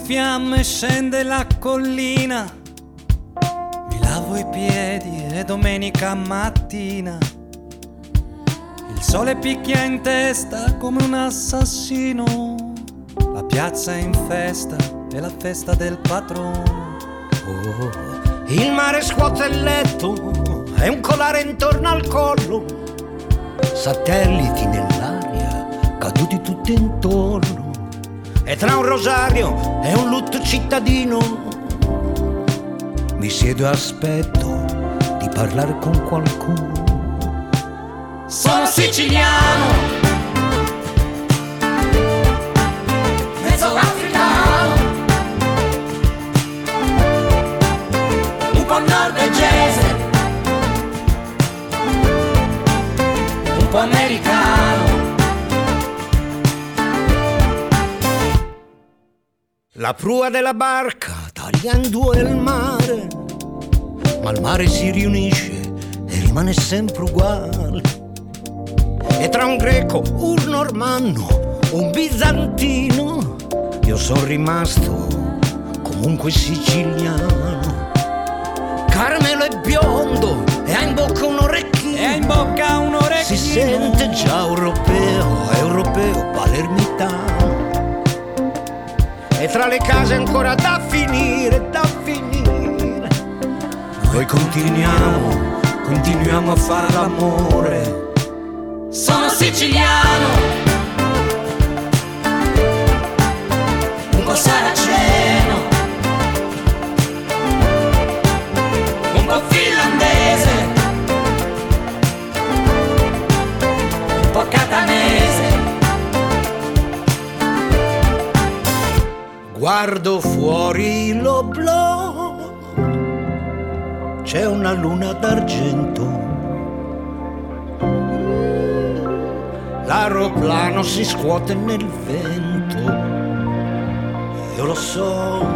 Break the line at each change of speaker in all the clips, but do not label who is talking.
fiamme scende la collina, mi lavo i piedi e domenica mattina il sole picchia in testa come un assassino, la piazza è in festa, è la festa del patrono.
Oh, il mare scuote il letto, è un collare intorno al collo, satelliti nell'aria, caduti tutti intorno, e tra un rosario e un lutto cittadino mi siedo e aspetto di parlare con qualcuno.
Sono siciliano, mezzo africano, un po' norvegese, un po' americano.
La prua della barca taglia in due il mare, ma il mare si riunisce e rimane sempre uguale. E tra un greco, un normanno, un bizantino, io sono rimasto comunque siciliano. Carmelo è biondo e ha in bocca un orecchino,
E ha in bocca un orecchino.
si sente già europeo, palermitano. E tra le case ancora da finire, noi continuiamo a fare l'amore.
Sono siciliano, un po' saraceno, un po' finlandese, un po' catanese.
Guardo fuori l'oblò, c'è una luna d'argento. L'aeroplano si scuote nel vento, io lo so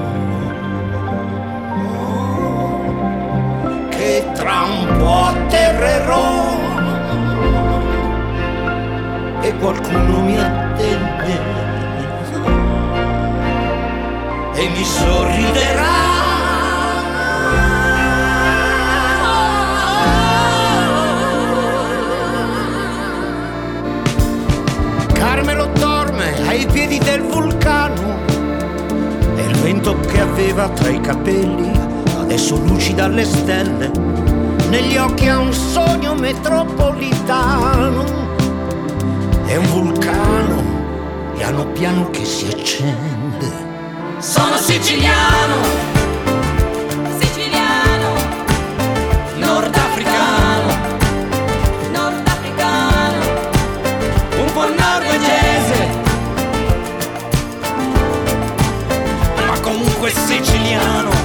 che tra un po' atterrerò e qualcuno mi attende e mi sorriderà. Carmelo dorme ai piedi del vulcano e il vento che aveva tra i capelli adesso lucida alle stelle, negli occhi ha un sogno metropolitano. È un vulcano piano piano che si accende.
Sono siciliano, nordafricano, un po' norvegese, ma comunque siciliano.